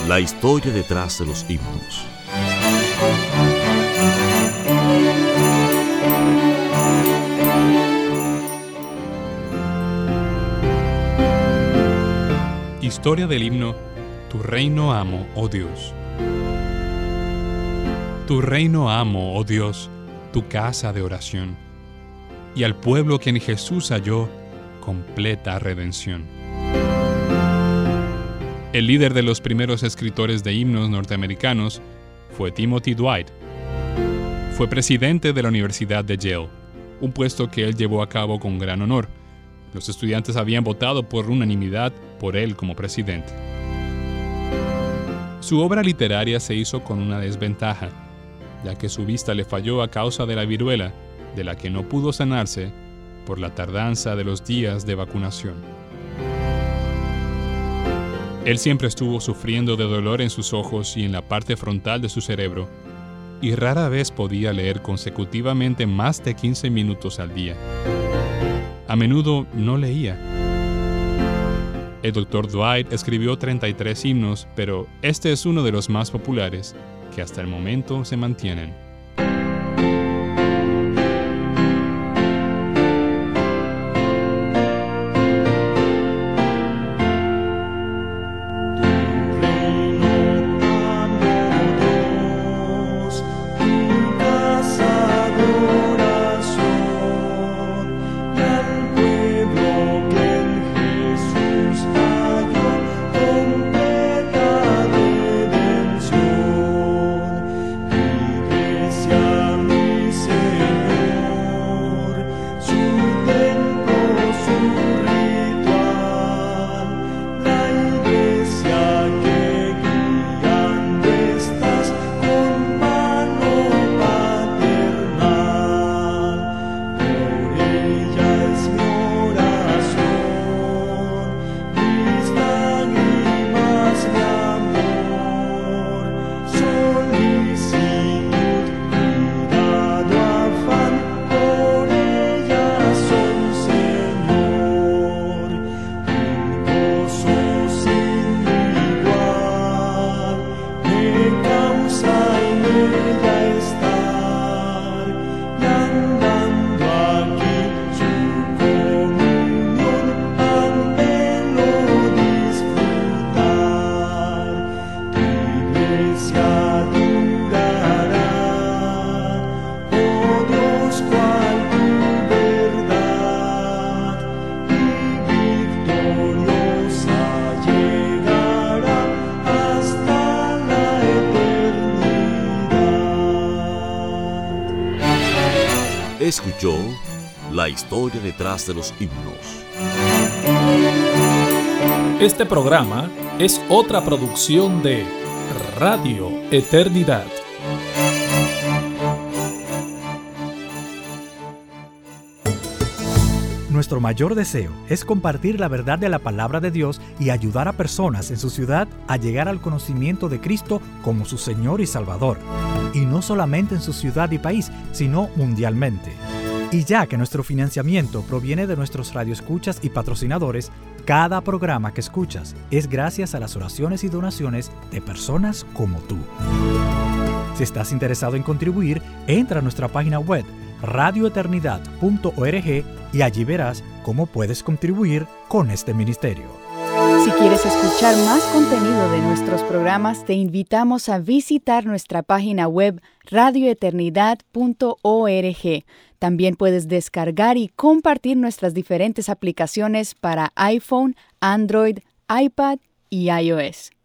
La historia detrás de los himnos. Historia del himno Tu reino amo, oh Dios. Tu reino amo, oh Dios, tu casa de oración, y al pueblo que en Jesús halló completa redención. El líder de los primeros escritores de himnos norteamericanos fue Timothy Dwight. Fue presidente de la Universidad de Yale, un puesto que él llevó a cabo con gran honor. Los estudiantes habían votado por unanimidad por él como presidente. Su obra literaria se hizo con una desventaja, ya que su vista le falló a causa de la viruela, de la que no pudo sanarse por la tardanza de los días de vacunación. Él siempre estuvo sufriendo de dolor en sus ojos y en la parte frontal de su cerebro, y rara vez podía leer consecutivamente más de 15 minutos al día. A menudo no leía. El Dr. Dwight escribió 33 himnos, pero este es uno de los más populares, que hasta el momento se mantienen. Escuchó la historia detrás de los himnos. Este programa es otra producción de Radio Eternidad. Nuestro mayor deseo es compartir la verdad de la palabra de Dios y ayudar a personas en su ciudad a llegar al conocimiento de Cristo como su Señor y Salvador. Y no solamente en su ciudad y país, sino mundialmente. Y ya que nuestro financiamiento proviene de nuestros radioescuchas y patrocinadores, cada programa que escuchas es gracias a las oraciones y donaciones de personas como tú. Si estás interesado en contribuir, entra a nuestra página web radioeternidad.org y allí verás cómo puedes contribuir con este ministerio. Si quieres escuchar más contenido de nuestros programas, te invitamos a visitar nuestra página web radioeternidad.org. También puedes descargar y compartir nuestras diferentes aplicaciones para iPhone, Android, iPad y iOS.